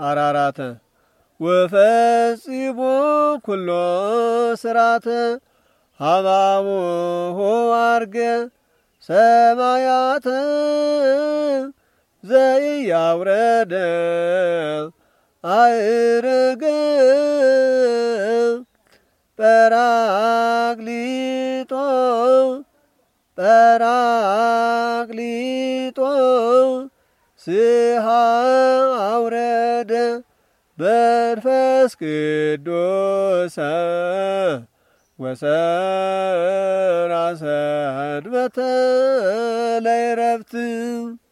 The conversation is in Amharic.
አራራተ ወፈጽሞ ኩሎ ስራተ ሀባቦ አርገ ሰማያተ ዘኢያውረደ አእርገ ጰራቅሊጦ ስሃ አውረደ መንፈስ ቅዱስ ወሰራ ሰንበተ ለዕረፍት